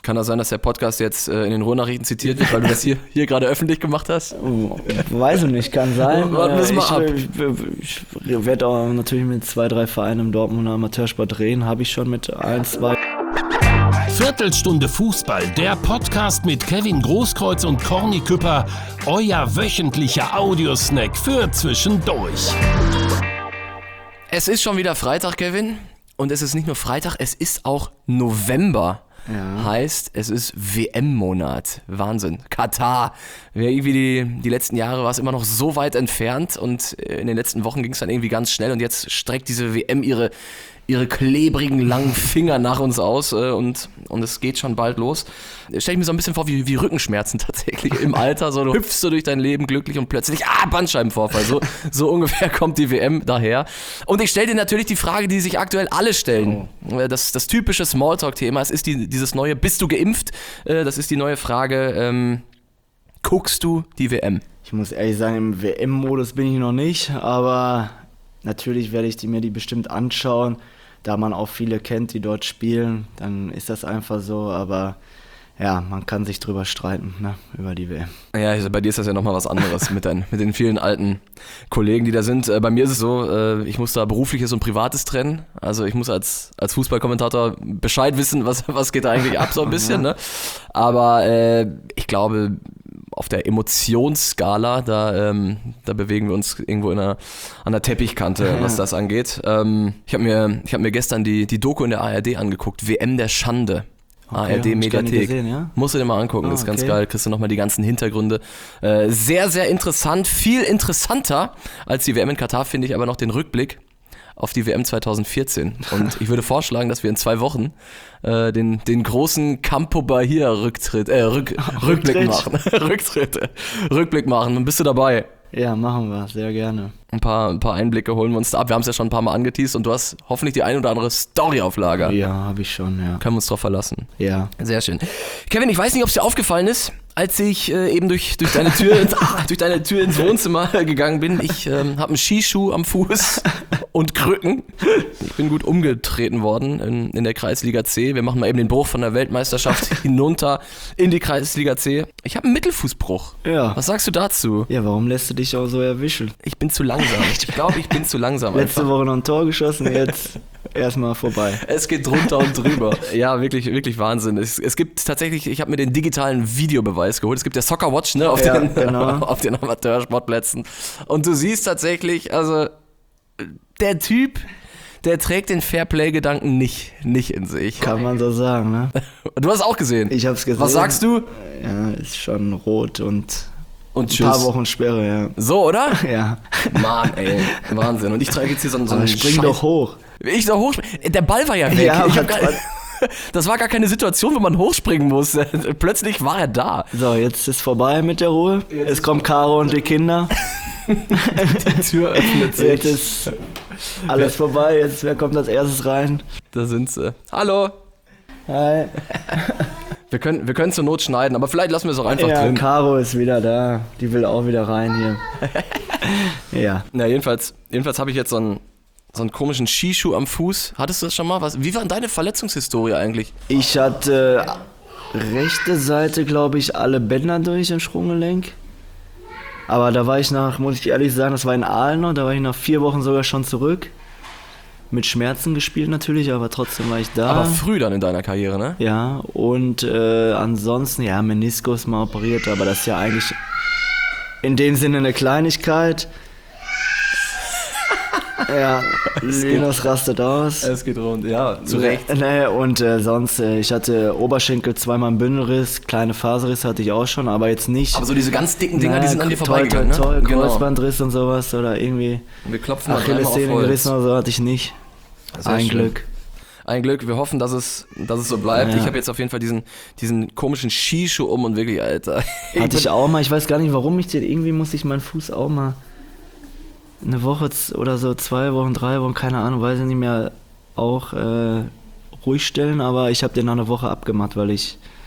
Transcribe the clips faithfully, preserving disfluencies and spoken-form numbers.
Kann das sein, dass der Podcast jetzt äh, in den Ruhrnachrichten zitiert wird, weil du das hier, hier gerade öffentlich gemacht hast? Oh, weiß ich nicht, kann sein. Warten wir es mal ab. Ich, ich, ich werde auch natürlich mit zwei, drei Vereinen im Dortmunder Amateursport reden, habe ich schon mit ein, zwei. Viertelstunde Fußball, der Podcast mit Kevin Großkreuz und Corny Küpper, euer wöchentlicher Audiosnack für zwischendurch. Es ist schon wieder Freitag, Kevin, und es ist nicht nur Freitag, es ist auch November. Ja. Heißt, es ist W M-Monat. Wahnsinn. Katar. Irgendwie die, die letzten Jahre war es immer noch so weit entfernt und in den letzten Wochen ging es dann irgendwie ganz schnell und jetzt streckt diese W M ihre, ihre klebrigen, langen Finger nach uns aus und, und es geht schon bald los. Stell ich mir so ein bisschen vor wie, wie Rückenschmerzen tatsächlich im Alter. So, du hüpfst so durch dein Leben glücklich und plötzlich, ah, Bandscheibenvorfall. So, so ungefähr kommt die W M daher. Und ich stelle dir natürlich die Frage, die sich aktuell alle stellen. Oh. Das, das typische Smalltalk-Thema, es ist die, dieses neue, bist du geimpft? Das ist die neue Frage, ähm, guckst du die W M? Ich muss ehrlich sagen, im W M-Modus bin ich noch nicht, aber natürlich werde ich die, mir die bestimmt anschauen. Da man auch viele kennt, die dort spielen, dann ist das einfach so, aber ja, man kann sich drüber streiten, ne, über die W M. Ja, also bei dir ist das ja nochmal was anderes mit, dein, mit den vielen alten Kollegen, die da sind. Bei mir ist es so, ich muss da Berufliches und Privates trennen. Also ich muss als, als Fußballkommentator Bescheid wissen, was, was geht da eigentlich ab so ein bisschen. Ja. Ne? Aber äh, ich glaube, auf der Emotionsskala, da, ähm, da bewegen wir uns irgendwo in einer, an der Teppichkante, ja, was das angeht. Ähm, ich habe mir, ich hab mir gestern die, die Doku in der A R D angeguckt, W M der Schande. Okay, A R D-Mediathek. Ja? Musst du dir mal angucken, oh, das ist ganz okay. Geil. Kriegst du nochmal die ganzen Hintergründe. Äh, sehr, sehr interessant. Viel interessanter als die W M in Katar finde ich aber noch den Rückblick auf die W M zwanzig vierzehn. Und ich würde vorschlagen, dass wir in zwei Wochen äh, den, den großen Campo Bahia-Rücktritt, äh, Rück, Rückblick machen. Rücktritt. Rückblick machen. Und bist du dabei? Ja, machen wir, sehr gerne. Ein paar, ein paar Einblicke holen wir uns da ab. Wir haben es ja schon ein paar Mal angeteased und du hast hoffentlich die ein oder andere Story auf Lager. Ja, habe ich schon, ja. Können wir uns drauf verlassen. Ja. Sehr schön. Kevin, ich weiß nicht, ob es dir aufgefallen ist, als ich äh, eben durch, durch, deine Tür ins, ah, durch deine Tür ins Wohnzimmer gegangen bin. Ich ähm, habe einen Skischuh am Fuß und Krücken. Ich bin gut umgetreten worden in, in der Kreisliga C. Wir machen mal eben den Bruch von der Weltmeisterschaft hinunter in die Kreisliga C. Ich habe einen Mittelfußbruch. Ja. Was sagst du dazu? Ja, warum lässt du dich auch so erwischen? Ich bin zu langsam. Ich glaube, ich bin zu langsam. Letzte einfach. Woche noch ein Tor geschossen, jetzt erstmal vorbei. Es geht drunter und drüber. Ja, wirklich, wirklich Wahnsinn. Es, es gibt tatsächlich, ich habe mir den digitalen Videobeweis geholt. Es gibt ja Soccer Watch, ne, auf, ja, den, genau. auf den Amateursportplätzen. Und du siehst tatsächlich, also der Typ, der trägt den Fairplay-Gedanken nicht, nicht in sich. Kann man so sagen, ne? Du hast es auch gesehen. Ich hab's gesehen. Was sagst du? Ja, ist schon rot und... Und tschüss. Ein paar Wochen Sperre, ja. So, oder? Ja. Mann, ey, Wahnsinn. Und ich trage jetzt hier so, so einen spring Scheiß. doch hoch. Ich soll hochspringen. Der Ball war ja weg. Ja, ich hab gar, das war gar keine Situation, wo man hochspringen muss. Plötzlich war er da. So, jetzt ist vorbei mit der Ruhe. Jetzt es kommt Caro und die Kinder. Die Tür öffnet sich. Jetzt ist alles vorbei. Jetzt, wer kommt als erstes rein? Da sind sie. Hallo. Hi. Wir können, wir können zur Not schneiden, aber vielleicht lassen wir es auch einfach ja, drin. Caro ist wieder da. Die will auch wieder rein hier. Ja. Na, jedenfalls, jedenfalls habe ich jetzt so einen, so einen komischen Skischuh am Fuß. Hattest du das schon mal? Was, wie war denn deine Verletzungshistorie eigentlich? Ich hatte rechte Seite, glaube ich, alle Bänder durch im Sprunggelenk. Aber da war ich nach, muss ich ehrlich sagen, das war in Aalen noch, da war ich nach vier Wochen sogar schon zurück. Mit Schmerzen gespielt natürlich, aber trotzdem war ich da. Aber früh dann in deiner Karriere, ne? Ja, und äh, ansonsten, ja, Meniskus mal operiert, aber das ist ja eigentlich in dem Sinne eine Kleinigkeit. Ja, Linus rastet aus. Es geht rund, ja, zu Recht. Nee, und äh, sonst, äh, ich hatte Oberschenkel, zweimal einen Bündelriss, kleine Faserriss hatte ich auch schon, aber jetzt nicht. Aber so diese ganz dicken Dinger, na, die sind an dir vorbeigegangen, toll, toll, ne? toll, Genau. Kreuzbandriss und sowas oder irgendwie wir klopfen mal Achillessehne gerissen oder so hatte ich nicht. Sehr Ein schön. Glück. Ein Glück, wir hoffen, dass es, dass es so bleibt. Ja. Ich habe jetzt auf jeden Fall diesen, diesen komischen Skischuh um und wirklich, Alter. Ich hatte ich auch mal, ich weiß gar nicht, warum ich den, irgendwie musste ich meinen Fuß auch mal eine Woche oder so, zwei Wochen, drei Wochen, keine Ahnung, weiß ich nicht mehr, auch äh, ruhig stellen, aber ich habe den nach einer Woche abgemacht, weil ich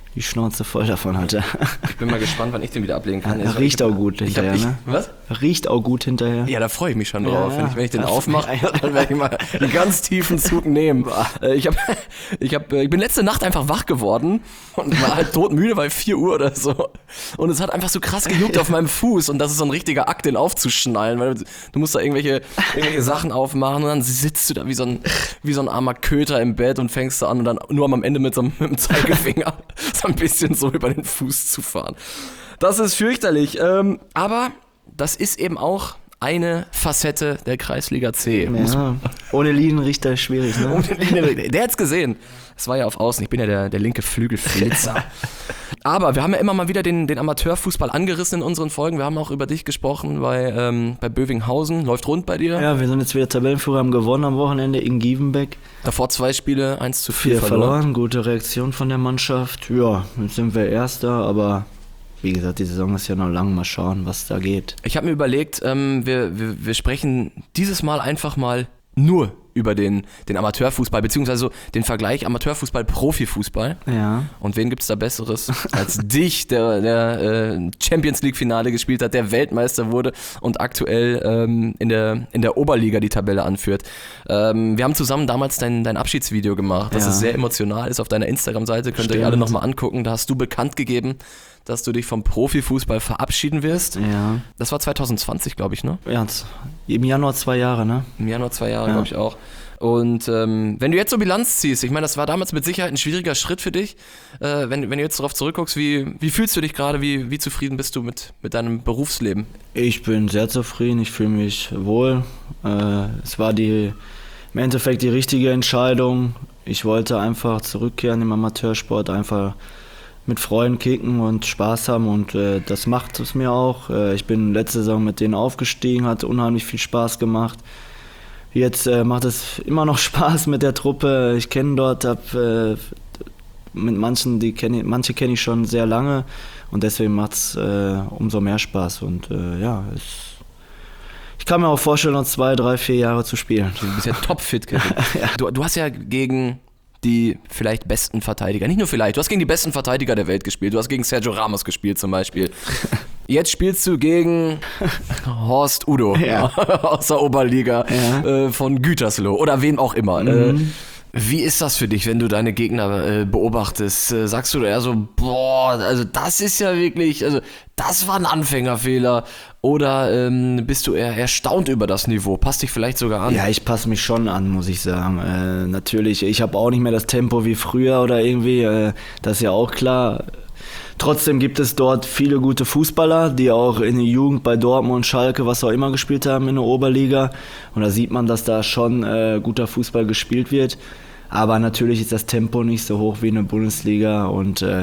die Schnauze voll davon hatte. Ich bin mal gespannt, wann ich den wieder ablegen kann. Ja, riecht auch gut ich hab, hinterher, ich, ne? Was? Riecht auch gut hinterher. Ja, da freue ich mich schon drauf. Ja, wenn, ich, wenn ich den das- aufmache, dann werde ich mal einen ganz tiefen Zug nehmen. Äh, Ich, hab, ich, hab, ich bin letzte Nacht einfach wach geworden und war halt todmüde, weil vier Uhr oder so. Und es hat einfach so krass gejuckt auf meinem Fuß und das ist so ein richtiger Akt, den aufzuschnallen, weil du, du musst da irgendwelche, irgendwelche Sachen aufmachen und dann sitzt du da wie so ein, wie so ein armer Köter im Bett und fängst da an und dann nur am Ende mit so einem, mit dem Zeigefinger so ein bisschen so über den Fuß zu fahren. Das ist fürchterlich, ähm, aber das ist eben auch eine Facette der Kreisliga C. Ja, ohne Linienrichter ist schwierig, ne? Der hat's gesehen. Es war ja auf Außen. Ich bin ja der, der linke Flügelflitzer. Aber wir haben ja immer mal wieder den, den Amateurfußball angerissen in unseren Folgen. Wir haben auch über dich gesprochen bei, ähm, bei Bövinghausen. Läuft rund bei dir. Ja, wir sind jetzt wieder Tabellenführer, haben gewonnen am Wochenende in Gievenbeck. Davor zwei Spiele, eins zu vier Vier verloren. verloren, gute Reaktion von der Mannschaft. Ja, jetzt sind wir Erster, aber wie gesagt, die Saison ist ja noch lang. Mal schauen, was da geht. Ich habe mir überlegt, ähm, wir, wir, wir sprechen dieses Mal einfach mal nur über den, den Amateurfußball, beziehungsweise so den Vergleich Amateurfußball-Profifußball. Ja. Und wen gibt's da Besseres als dich, der, der äh, Champions League Finale gespielt hat, der Weltmeister wurde und aktuell ähm, in, der, in der Oberliga die Tabelle anführt. Ähm, wir haben zusammen damals dein, dein Abschiedsvideo gemacht, das Ja. ist sehr emotional, ist auf deiner Instagram-Seite, könnt ihr euch Stimmt. alle nochmal angucken. Da hast du bekannt gegeben, dass du dich vom Profifußball verabschieden wirst. Ja. Das war zwanzig zwanzig, glaube ich, ne? Ja, im Januar zwei Jahre, ne? Im Januar zwei Jahre, Ja. glaube ich auch. Und ähm, wenn du jetzt so Bilanz ziehst, ich meine, das war damals mit Sicherheit ein schwieriger Schritt für dich. Äh, wenn, wenn du jetzt darauf zurückguckst, wie, wie fühlst du dich gerade, wie, wie zufrieden bist du mit, mit deinem Berufsleben? Ich bin sehr zufrieden, ich fühle mich wohl. Äh, es war die, im Endeffekt die richtige Entscheidung. Ich wollte einfach zurückkehren im Amateursport, einfach mit Freunden kicken und Spaß haben und äh, das macht es mir auch. Äh, ich bin letzte Saison mit denen aufgestiegen, hatte unheimlich viel Spaß gemacht. Jetzt äh, macht es immer noch Spaß mit der Truppe. Ich kenne dort, hab, äh, mit manchen, die kenn ich, manche kenne ich schon sehr lange und deswegen macht es äh, umso mehr Spaß. Und äh, ja, es, ich kann mir auch vorstellen, noch zwei, drei, vier Jahre zu spielen. Du bist ja topfit, Kevin. du, du hast ja gegen die vielleicht besten Verteidiger, nicht nur vielleicht, du hast gegen die besten Verteidiger der Welt gespielt. Du hast gegen Sergio Ramos gespielt zum Beispiel. Jetzt spielst du gegen Horst Udo Ja. aus der Oberliga Ja. äh, von Gütersloh oder wem auch immer. Mhm. Äh, wie ist das für dich, wenn du deine Gegner äh, beobachtest? Äh, sagst du eher so, boah, also das ist ja wirklich, also das war ein Anfängerfehler? Oder ähm, bist du eher erstaunt über das Niveau? Passt dich vielleicht sogar an? Ja, ich passe mich schon an, muss ich sagen. Äh, natürlich, ich habe auch nicht mehr das Tempo wie früher oder irgendwie, äh, das ist ja auch klar. Trotzdem gibt es dort viele gute Fußballer, die auch in der Jugend bei Dortmund, Schalke, was auch immer gespielt haben in der Oberliga. Und da sieht man, dass da schon äh, guter Fußball gespielt wird. Aber natürlich ist das Tempo nicht so hoch wie in der Bundesliga und äh,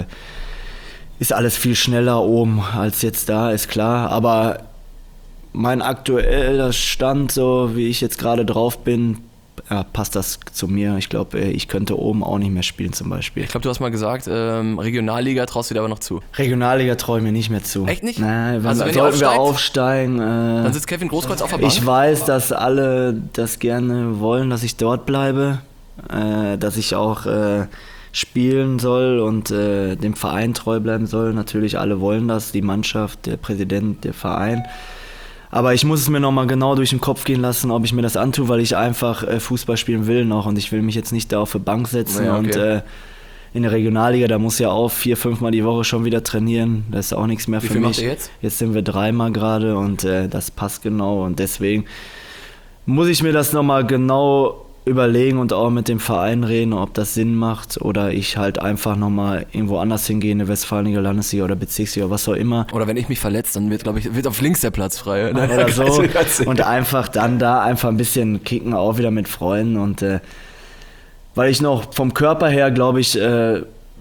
ist alles viel schneller oben als jetzt da, ist klar. Aber mein aktueller Stand, so wie ich jetzt gerade drauf bin, ja, passt das zu mir. Ich glaube, ich könnte oben auch nicht mehr spielen zum Beispiel. Ich glaube, du hast mal gesagt, ähm, Regionalliga traust du dir aber noch zu. Regionalliga traue ich mir nicht mehr zu. Echt nicht? Nein, wenn, Also wenn ihr sollten wir aufsteigt, aufsteigen. Äh, Dann sitzt Kevin Großkreuz auf der Bank. ich weiß, dass alle das gerne wollen, dass ich dort bleibe, äh, dass ich auch äh, spielen soll und äh, dem Verein treu bleiben soll. Natürlich, alle wollen das, die Mannschaft, der Präsident, der Verein. Aber ich muss es mir nochmal genau durch den Kopf gehen lassen, ob ich mir das antue, weil ich einfach äh, Fußball spielen will noch und ich will mich jetzt nicht da auf die Bank setzen. Ja, okay. Und äh, in der Regionalliga, da muss ja auch vier, fünfmal die Woche schon wieder trainieren. Das ist auch nichts mehr Wie für viel mich. macht ihr jetzt? Jetzt sind wir dreimal gerade und äh, das passt genau und deswegen muss ich mir das nochmal genau überlegen und auch mit dem Verein reden, ob das Sinn macht oder ich halt einfach nochmal irgendwo anders hingehe, in der Westfalenliga, Landesliga oder Bezirksliga, was auch immer. Oder wenn ich mich verletze, dann wird, glaube ich, wird auf links der Platz frei. Oder so. Und einfach dann da einfach ein bisschen kicken, auch wieder mit Freunden und äh, weil ich noch vom Körper her, glaube ich, äh,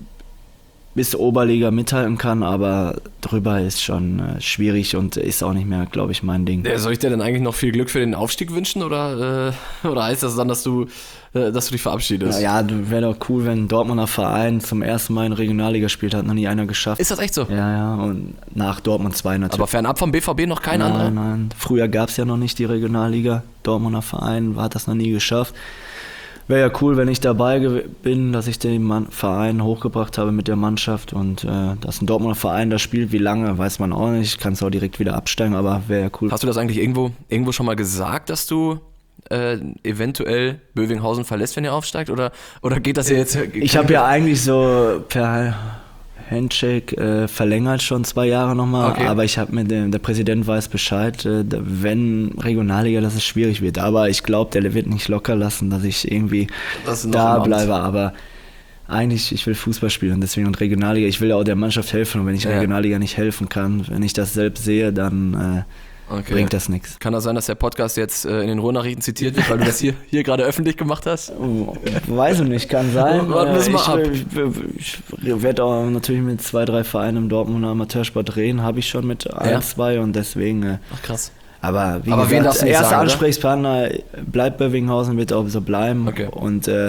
bis Oberliga mithalten kann, aber drüber ist schon äh, schwierig und ist auch nicht mehr, glaube ich, mein Ding. Soll ich dir denn eigentlich noch viel Glück für den Aufstieg wünschen oder, äh, oder heißt das dann, dass du, äh, dass du dich verabschiedest? Ja, ja, wäre doch cool, wenn ein Dortmunder Verein zum ersten Mal in Regionalliga spielt, hat noch nie einer geschafft. Ist das echt so? Ja, ja, und nach Dortmund zwei natürlich. Aber fernab vom B V B noch kein nein, anderer? Nein, früher gab es ja noch nicht die Regionalliga. Dortmunder Verein hat das noch nie geschafft. wäre ja cool, wenn ich dabei gew- bin, dass ich den Mann- Verein hochgebracht habe mit der Mannschaft und äh, dass ein Dortmunder Verein da spielt, wie lange, weiß man auch nicht, kann es auch direkt wieder absteigen, aber wäre ja cool. Hast du das eigentlich irgendwo, irgendwo schon mal gesagt, dass du äh, eventuell Bövinghausen verlässt, wenn ihr aufsteigt? Oder, oder geht das ja jetzt? Ich habe ja eigentlich so per Handshake äh, verlängert schon zwei Jahre nochmal, Okay. aber ich habe mit dem, der Präsident weiß Bescheid, äh, da- wenn Regionalliga, dass es schwierig wird, aber ich glaube, der wird nicht locker lassen, dass ich irgendwie Das ist noch da im Amt. bleibe, aber eigentlich, ich will Fußball spielen und deswegen und Regionalliga, ich will ja auch der Mannschaft helfen und wenn ich Ja. Regionalliga nicht helfen kann, wenn ich das selbst sehe, dann äh, Okay. bringt das nichts. Kann das sein, dass der Podcast jetzt äh, in den Ruhrnachrichten zitiert wird, weil du das hier, hier gerade öffentlich gemacht hast? Oh, weiß ich nicht, kann sein. Warten wir es Äh, mal ich, ab. Ich, ich werde auch natürlich mit zwei, drei Vereinen im Dortmunder Amateursport reden, habe ich schon mit ein, Ja. zwei und deswegen. äh, Ach krass. Aber wie Aber wen gesagt, darfst du nicht erster sagen, oder? Ansprechpartner bleibt Bövinghausen, wird auch so bleiben. Okay. Und äh,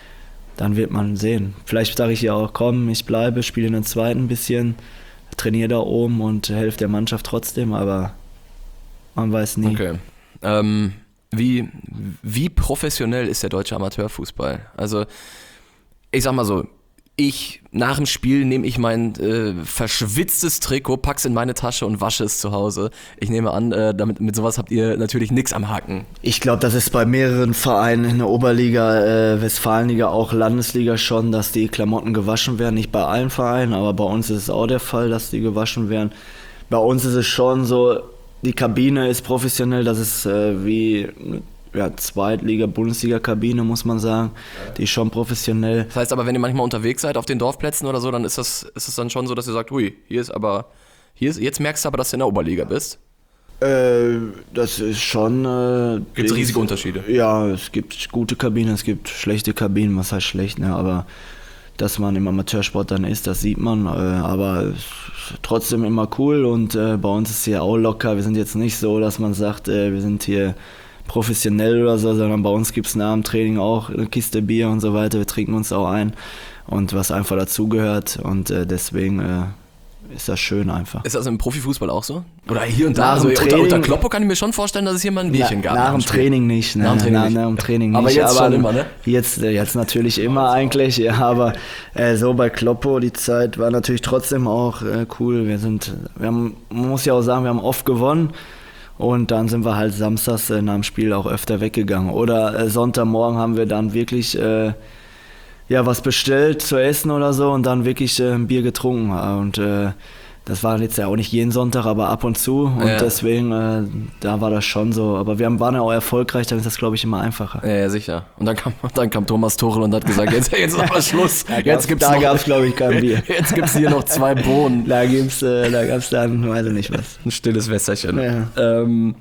dann wird man sehen. Vielleicht sage ich ja auch, komm, ich bleibe, spiele in den zweiten ein bisschen, trainiere da oben und helfe der Mannschaft trotzdem, aber man weiß nie. Okay. Ähm, wie, wie professionell ist der deutsche Amateurfußball? Also, ich sag mal so, ich, nach dem Spiel nehme ich mein äh, verschwitztes Trikot, pack's in meine Tasche und wasche es zu Hause. Ich nehme an, äh, damit, mit sowas habt ihr natürlich nichts am Haken. Ich glaube, das ist bei mehreren Vereinen in der Oberliga, äh, Westfalenliga, auch Landesliga schon, dass die Klamotten gewaschen werden. Nicht bei allen Vereinen, aber bei uns ist es auch der Fall, dass die gewaschen werden. Bei uns ist es schon so, die Kabine ist professionell, das ist äh, wie ja, Zweitliga-, Bundesliga-Kabine, muss man sagen. Die ist schon professionell. Das heißt aber, wenn ihr manchmal unterwegs seid auf den Dorfplätzen oder so, dann ist das, ist es dann schon so, dass ihr sagt, hui, hier ist aber, hier ist, jetzt merkst du aber, dass du in der Oberliga bist. Äh, das ist schon... Äh, Gibt's riesige Unterschiede? Ja, es gibt gute Kabinen, es gibt schlechte Kabinen, was heißt schlecht, ne? Aber dass man im Amateursport dann ist, das sieht man, äh, aber es ist trotzdem immer cool und äh, bei uns ist es hier auch locker. Wir sind jetzt nicht so, dass man sagt, äh, wir sind hier professionell oder so, sondern bei uns gibt es nach dem Training auch eine Kiste Bier und so weiter. Wir trinken uns auch ein und was einfach dazugehört und äh, deswegen äh, ist das schön einfach. Ist das im Profifußball auch so? Oder hier und da? Nach Also dem unter, Training- unter Kloppo kann ich mir schon vorstellen, dass es hier mal ein Bierchen Na, gab. nach dem dem Spiel. Training nicht, ne? Nach dem Training Na, nicht. nach dem Training nicht. Aber jetzt schon immer, ne? Jetzt, äh, jetzt natürlich immer eigentlich, ja, aber äh, so bei Kloppo, die Zeit war natürlich trotzdem auch äh, cool. Wir sind, wir haben, man muss ja auch sagen, wir haben oft gewonnen und dann sind wir halt samstags äh, nach dem Spiel auch öfter weggegangen. Oder äh, Sonntagmorgen haben wir dann wirklich äh, ja, was bestellt zu essen oder so und dann wirklich äh, ein Bier getrunken und äh, das war jetzt ja auch nicht jeden Sonntag, aber ab und zu und Ja. deswegen, äh, da war das schon so. Aber wir haben, waren ja auch erfolgreich, dann ist das, glaube ich, immer einfacher. Ja, ja, sicher. Und dann kam, dann kam Thomas Tuchel und hat gesagt, jetzt, jetzt ist aber Schluss. Jetzt gibt's da noch, gab es, glaube ich, kein Bier. Jetzt gibt's hier noch zwei Bohnen. Da gibt's, äh, da gab's dann, weiß ich nicht was. Ein stilles Wässerchen. Ja. Ähm,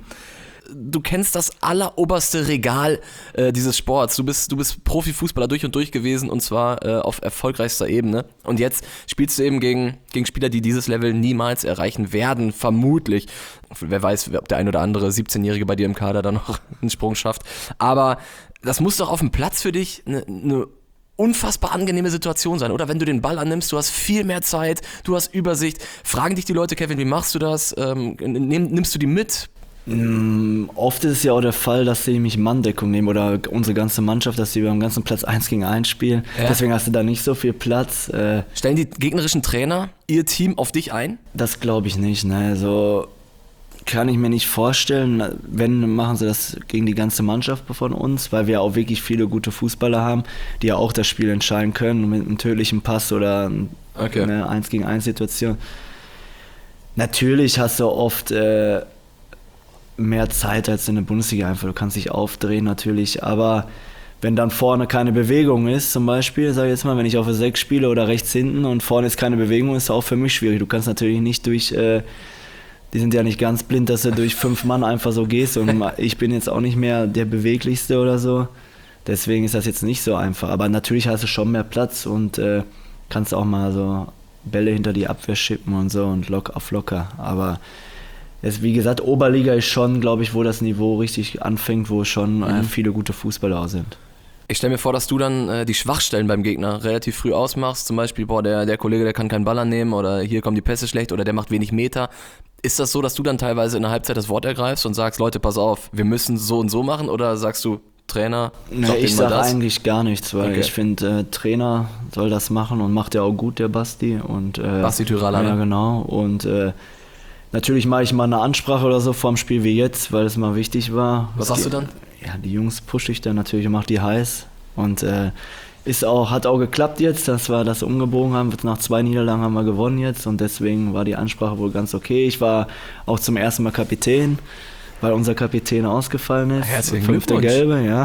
du kennst das alleroberste Regal äh, dieses Sports. Du bist, du bist Profifußballer durch und durch gewesen und zwar äh, auf erfolgreichster Ebene. Und jetzt spielst du eben gegen, gegen Spieler, die dieses Level niemals erreichen werden, vermutlich. Wer weiß, ob der ein oder andere siebzehnjährige bei dir im Kader da noch einen Sprung schafft. Aber das muss doch auf dem Platz für dich eine ne unfassbar angenehme Situation sein, oder? Wenn du den Ball annimmst, du hast viel mehr Zeit, du hast Übersicht. Fragen dich die Leute, Kevin, wie machst du das? Ähm, nimm, nimmst du die mit? Mm, Oft ist es ja auch der Fall, dass sie nämlich Manndeckung nehmen oder unsere ganze Mannschaft, dass sie beim ganzen Platz eins gegen eins spielen. Ja. Deswegen hast du da nicht so viel Platz. Äh, Stellen die gegnerischen Trainer ihr Team auf dich ein? Das glaube ich nicht. Ne? Also kann ich mir nicht vorstellen. Wenn, machen sie das gegen die ganze Mannschaft von uns, weil wir auch wirklich viele gute Fußballer haben, die ja auch das Spiel entscheiden können mit einem tödlichen Pass oder Okay. eine eins gegen eins Situation. Natürlich hast du oft äh, mehr Zeit als in der Bundesliga einfach. Du kannst dich aufdrehen natürlich, aber wenn dann vorne keine Bewegung ist, zum Beispiel, sag ich jetzt mal, wenn ich auf der sechs spiele oder rechts hinten und vorne ist keine Bewegung, ist auch für mich schwierig. Du kannst natürlich nicht durch, äh, die sind ja nicht ganz blind, dass du durch fünf Mann einfach so gehst und ich bin jetzt auch nicht mehr der Beweglichste oder so. Deswegen ist das jetzt nicht so einfach. Aber natürlich hast du schon mehr Platz und äh, kannst auch mal so Bälle hinter die Abwehr schippen und so und lock auf locker. Aber es, wie gesagt, Oberliga ist schon, glaube ich, wo das Niveau richtig anfängt, wo schon äh, viele gute Fußballer auch sind. Ich stelle mir vor, dass du dann äh, die Schwachstellen beim Gegner relativ früh ausmachst. Zum Beispiel, boah, der, der Kollege, der kann keinen Ball annehmen oder hier kommen die Pässe schlecht oder der macht wenig Meter. Ist das so, dass du dann teilweise in der Halbzeit das Wort ergreifst und sagst, Leute, pass auf, wir müssen so und so machen? Oder sagst du, Trainer? Nee, Sag ich denen mal sage das. eigentlich gar nichts, weil Okay. ich finde, äh, Trainer soll das machen und macht ja auch gut, der Basti. Und, äh, Basti Tyraller, Ja, ne? genau. Und äh, natürlich mache ich mal eine Ansprache oder so vorm Spiel wie jetzt, weil es mal wichtig war. Was sagst die, du dann? Ja, die Jungs pushe ich dann natürlich und mache die heiß. Und äh, ist auch, hat auch geklappt jetzt, dass wir das umgebogen haben. Nach zwei Niederlagen haben wir gewonnen jetzt und deswegen war die Ansprache wohl ganz okay. Ich war auch zum ersten Mal Kapitän, weil unser Kapitän ausgefallen ist. Herzlichen Fünfte Glückwunsch. Gelbe, ja.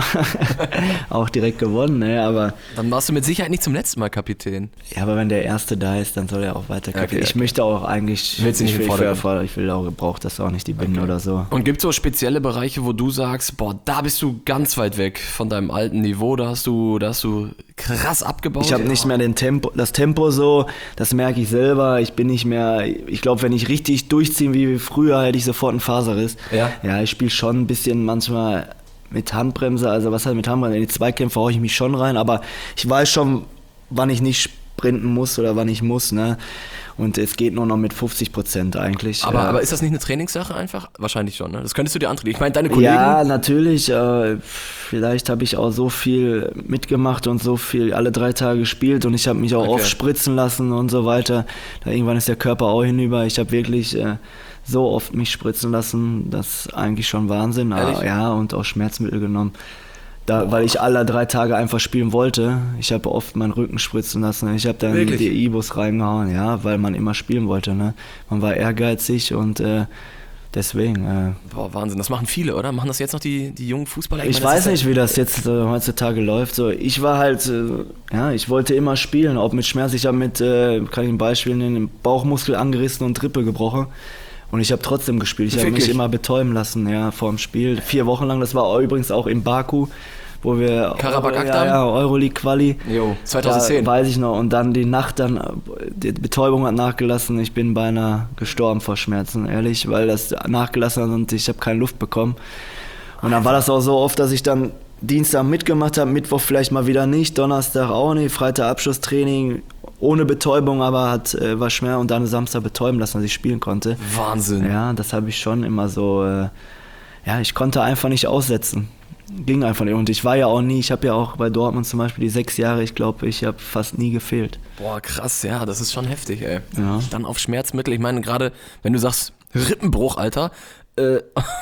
Auch direkt gewonnen, ne? Aber, Dann warst du mit Sicherheit nicht zum letzten Mal Kapitän. ja, aber wenn der Erste da ist, dann soll er auch weiter Kapitän. Okay, Ich okay. möchte auch eigentlich, Willst du nicht ich, im will, ich, Vordergrund? will, ich will auch, braucht das auch nicht, die Binde oder so. Und gibt es so spezielle Bereiche, wo du sagst, boah, da bist du ganz weit weg von deinem alten Niveau, da hast du, da hast du krass abgebaut? Ich habe nicht mehr den Tempo, das Tempo so, das merke ich selber. Ich bin nicht mehr, ich glaube, wenn ich richtig durchziehe wie früher, hätte ich sofort einen Faserriss. Ja? Ja, ich spiele schon ein bisschen manchmal mit Handbremse, also was heißt mit Handbremse? In die Zweikämpfe haue ich mich schon rein, aber ich weiß schon, wann ich nicht sprinten muss oder wann ich muss, ne? Und es geht nur noch mit fünfzig Prozent eigentlich. Aber, ja. aber ist das nicht eine Trainingssache einfach? Wahrscheinlich schon, ne? Das könntest du dir antreten. Ich meine, deine Kollegen... Ja, natürlich. Äh, vielleicht habe ich auch so viel mitgemacht und so viel alle drei Tage gespielt und ich habe mich auch Okay. oft spritzen lassen und so weiter. Da irgendwann ist der Körper auch hinüber. Ich habe wirklich äh, so oft mich spritzen lassen, das ist eigentlich schon Wahnsinn. Ehrlich? Aber, ja, und auch Schmerzmittel genommen. Da, weil ich alle drei Tage einfach spielen wollte. Ich habe oft meinen Rücken spritzen lassen. Ich habe dann Wirklich? die Ibus reingehauen, ja, weil man immer spielen wollte. Ne? Man war ehrgeizig und äh, deswegen. Äh, Boah, Wahnsinn. Das machen viele, oder? Machen das jetzt noch die, die jungen Fußballer? Ich meine, das weiß ist nicht, wie das jetzt äh, heutzutage läuft. So, ich war halt, äh, ja, ich wollte immer spielen, auch mit Schmerz. Ich habe mit, äh, kann ich ein Beispiel nennen, den Bauchmuskel angerissen und Rippe gebrochen. Und ich habe trotzdem gespielt. Ich habe mich Wirklich? immer betäuben lassen, ja, vor dem Spiel. Vier Wochen lang, das war übrigens auch in Baku, wo wir Karabakh ja, Akdam? ja, Euroleague-Quali. Jo, zweitausendzehn. Da weiß ich noch. Und dann die Nacht dann, äh, die Betäubung hat nachgelassen. Ich bin beinahe gestorben vor Schmerzen, ehrlich, weil das nachgelassen hat und ich habe keine Luft bekommen. Und dann war das auch so oft, dass ich dann Dienstag mitgemacht habe, Mittwoch vielleicht mal wieder nicht, Donnerstag auch nicht, Freitag Abschlusstraining ohne Betäubung, aber hat, äh, war schwer und dann Samstag betäuben lassen, dass ich spielen konnte. Wahnsinn. Ja, das habe ich schon immer so, äh, ja, ich konnte einfach nicht aussetzen. Ging einfach nicht. Und ich war ja auch nie, ich habe ja auch bei Dortmund zum Beispiel die sechs Jahre, ich glaube, ich habe fast nie gefehlt. Boah, krass, ja, das ist schon heftig, ey. Ja. Dann auf Schmerzmittel. Ich meine, gerade wenn du sagst, Rippenbruch, Alter. Äh,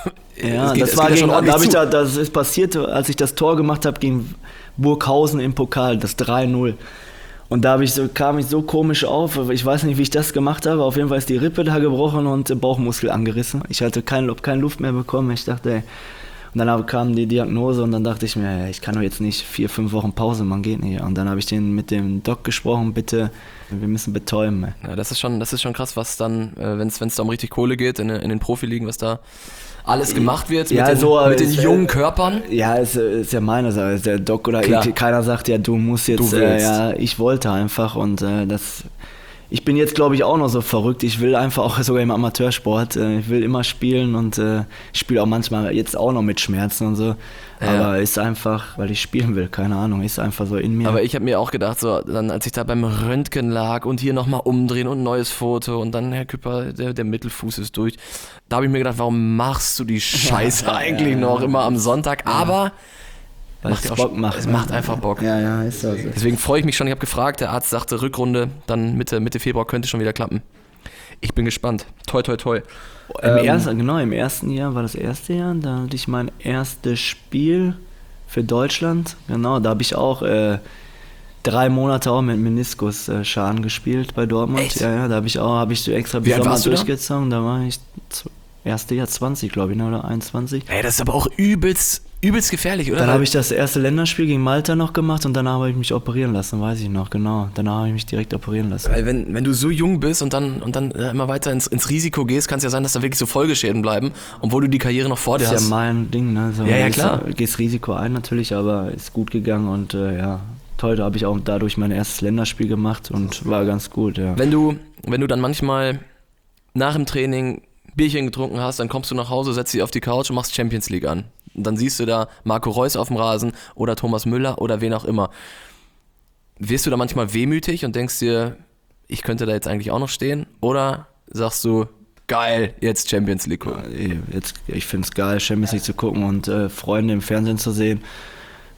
Ja, es geht- das es war geht ja gegen, schon da ordentlich hab ich zu. da, das ist passiert, als ich das Tor gemacht habe gegen Burghausen im Pokal, das drei null. Und da hab ich so, kam ich so komisch auf, ich weiß nicht, wie ich das gemacht habe, auf jeden Fall ist die Rippe da gebrochen und der Bauchmuskel angerissen. Ich hatte kein, keine Luft mehr bekommen, ich dachte, ey. Und dann kam die Diagnose und dann dachte ich mir, ey, ich kann doch jetzt nicht vier, fünf Wochen Pause, man geht nicht. Und dann habe ich den mit dem Doc gesprochen, bitte, wir müssen betäuben. Ey. Ja, das ist schon, das ist schon krass, was dann, äh, wenn es da um richtig Kohle geht, in, in den Profiligen, was da alles gemacht wird Ja, mit den, so, mit den ist, äh, jungen Körpern. Ja, ist, ist ja meine Sache. Der Doc oder Klar. ich, keiner sagt ja, du musst jetzt, Du äh, willst. ja, ich wollte einfach und äh, das, ich bin jetzt glaube ich auch noch so verrückt, ich will einfach auch sogar im Amateursport, äh, ich will immer spielen und äh, ich spiele auch manchmal jetzt auch noch mit Schmerzen und so, Ja. aber ist einfach, weil ich spielen will, keine Ahnung, ist einfach so in mir. Aber ich habe mir auch gedacht, so, dann als ich da beim Röntgen lag und hier nochmal umdrehen und ein neues Foto und dann, Herr Küpper, der, der Mittelfuß ist durch. Da habe ich mir gedacht, warum machst du die Scheiße Ja, ja, eigentlich ja, noch ja. immer am Sonntag? Aber weil macht es ja auch Bock schon- macht. es ne? macht einfach Bock. Ja, ja, ist so. Deswegen freue ich mich schon. Ich habe gefragt, der Arzt sagte, Rückrunde, dann Mitte, Mitte Februar könnte schon wieder klappen. Ich bin gespannt. Toi, toi, toi. Im Ähm, ersten, genau, im ersten Jahr war das erste Jahr, da hatte ich mein erstes Spiel für Deutschland. Genau, da habe ich auch äh, drei Monate auch mit Meniskusschaden gespielt bei Dortmund. Echt? Ja, ja, da habe ich auch, habe ich so extra Wie bis alt Sommer warst du da? durchgezogen. Da war ich z- erste Jahr zwanzig, glaube ich, ne, oder einundzwanzig. Ey, das ist aber auch übelst, übelst gefährlich, oder? Dann Weil- habe ich das erste Länderspiel gegen Malta noch gemacht und danach habe ich mich operieren lassen, weiß ich noch, genau. Danach habe ich mich direkt operieren lassen. Weil wenn, wenn du so jung bist und dann, und dann äh, immer weiter ins, ins Risiko gehst, kann es ja sein, dass da wirklich so Folgeschäden bleiben, obwohl du die Karriere noch vor dir Das ist hast. ja mein Ding, ne? So, Ja, ja, gehst- klar. Gehst Risiko ein natürlich, aber ist gut gegangen und äh, ja, toll, da habe ich auch dadurch mein erstes Länderspiel gemacht und war ganz gut, ja. Wenn du, wenn du dann manchmal nach dem Training Bierchen getrunken hast, dann kommst du nach Hause, setzt dich auf die Couch und machst Champions League an. Und dann siehst du da Marco Reus auf dem Rasen oder Thomas Müller oder wen auch immer. Wirst du da manchmal wehmütig und denkst dir, ich könnte da jetzt eigentlich auch noch stehen? Oder sagst du, geil, jetzt Champions League gucken? Jetzt, ich finde es geil, Champions League zu gucken und äh, Freunde im Fernsehen zu sehen.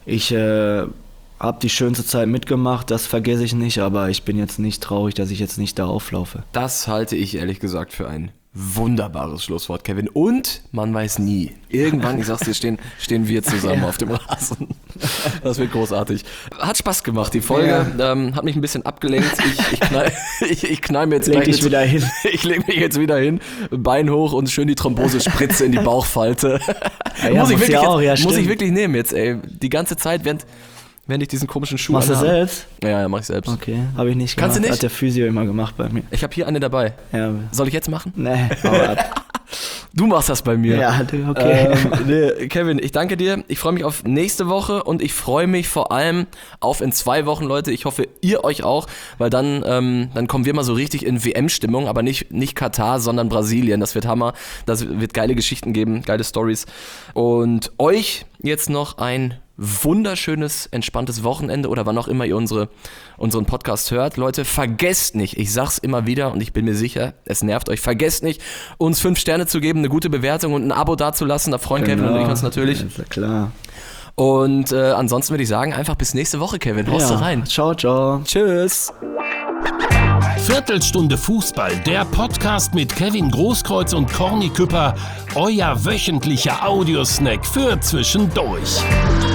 ich äh, habe die schönste Zeit mitgemacht, das vergesse ich nicht, aber ich bin jetzt nicht traurig, dass ich jetzt nicht da auflaufe. Das halte ich ehrlich gesagt für ein wunderbares Schlusswort, Kevin. Und man weiß nie. Irgendwann, ich sag's dir, stehen, stehen wir zusammen ja. auf dem Rasen. Das wird großartig. Hat Spaß gemacht, die Folge. Ja. Ähm, hat mich ein bisschen abgelenkt. Ich, ich, knall, ich, ich knall mir jetzt leg gleich... dich wieder hin. Ich leg mich jetzt wieder hin, Bein hoch und schön die Thrombosespritze in die Bauchfalte. Ja, ja, muss ich, wirklich, auch, ja, jetzt, muss ich wirklich nehmen jetzt, ey. Die ganze Zeit, während... Wenn ich diesen komischen Schuh Machst du selbst? Ja, ja, mach ich selbst. Okay, habe ich nicht gemacht. Kannst du nicht? Hat der Physio immer gemacht bei mir. Ich habe hier eine dabei. Ja. Soll ich jetzt machen? Nee, hau ab. Du machst das bei mir. Ja, okay. Ähm, nee, Kevin, ich danke dir. Ich freue mich auf nächste Woche und ich freue mich vor allem auf in zwei Wochen, Leute. Ich hoffe, ihr euch auch, weil dann, ähm, dann kommen wir mal so richtig in W M-Stimmung, aber nicht, nicht Katar, sondern Brasilien. Das wird Hammer. Das wird geile Geschichten geben, geile Stories. Und euch jetzt noch ein wunderschönes, entspanntes Wochenende oder wann auch immer ihr unsere, unseren Podcast hört. Leute, vergesst nicht, ich sag's immer wieder und ich bin mir sicher, es nervt euch, vergesst nicht, uns fünf Sterne zu geben, eine gute Bewertung und ein Abo dazulassen. Da freuen genau. Kevin und ich uns natürlich. Ja, klar. Und äh, ansonsten würde ich sagen, einfach bis nächste Woche, Kevin. Haust ja. du rein. Ciao, ciao. Tschüss. Viertelstunde Fußball, der Podcast mit Kevin Großkreuz und Corny Küpper, euer wöchentlicher Audiosnack für zwischendurch.